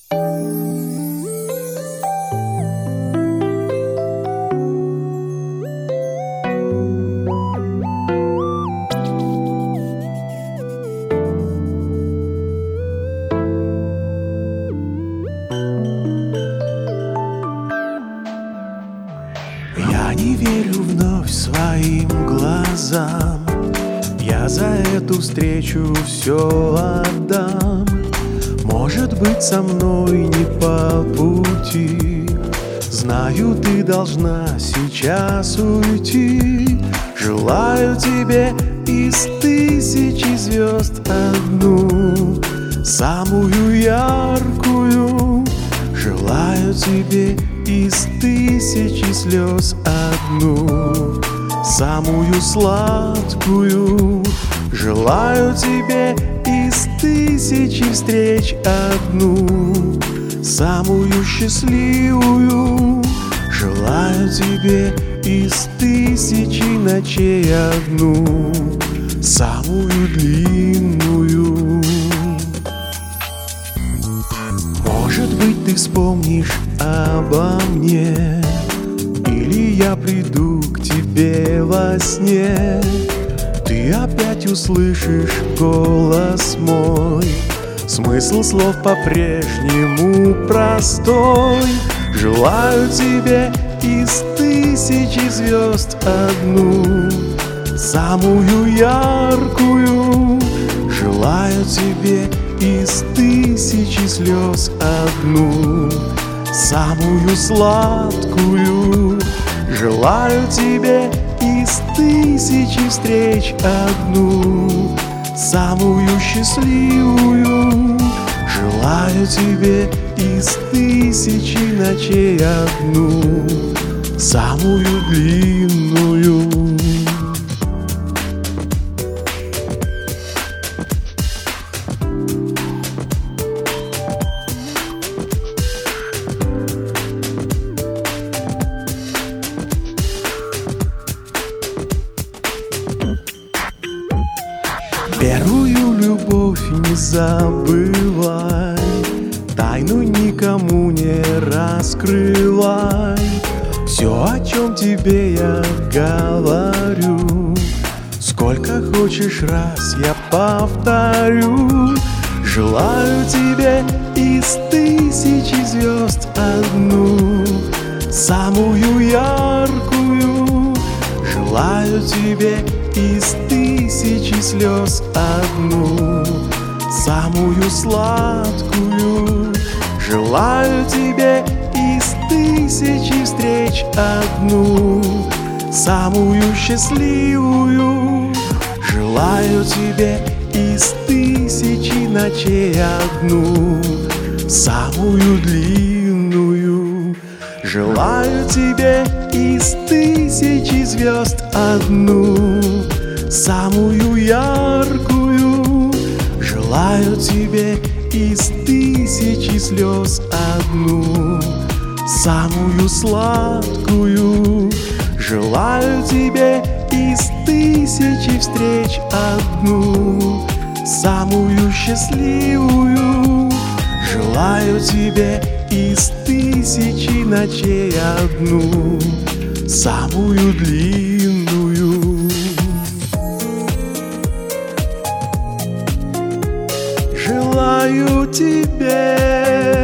Я не верю вновь своим глазам, я за эту встречу все отдам. Может быть, со мной не по пути, знаю, ты должна сейчас уйти. Желаю тебе из тысячи звезд одну, самую яркую. Желаю тебе из тысячи слез одну, самую сладкую. Желаю тебе из тысячи встреч одну, самую счастливую. Желаю тебе из тысячи ночей одну, самую длинную. Может быть, ты вспомнишь обо мне, или я приду к тебе во сне. Ты опять услышишь голос мой, смысл слов по-прежнему простой. Желаю тебе из тысячи звезд одну, самую яркую. Желаю тебе из тысячи слез одну, самую сладкую. Желаю тебе из тысячи встреч одну, самую счастливую. Желаю тебе из тысячи ночей одну, самую длинную. Первую любовь не забывай, тайну никому не раскрывай. Все, о чем тебе я говорю, сколько хочешь раз я повторю. Желаю тебе из тысячи звезд одну, самую яркую. Желаю тебе из тысячи слез одну, самую сладкую. Желаю тебе из тысячи встреч одну, самую счастливую. Желаю тебе из тысячи ночей одну, самую длинную. Желаю тебе из тысячи звезд одну, самую яркую. Желаю тебе из тысячи слез одну, самую сладкую. Желаю тебе из тысячи встреч одну, самую счастливую. Желаю тебе из тысячи ночей одну, самую длинную. Желаю тебе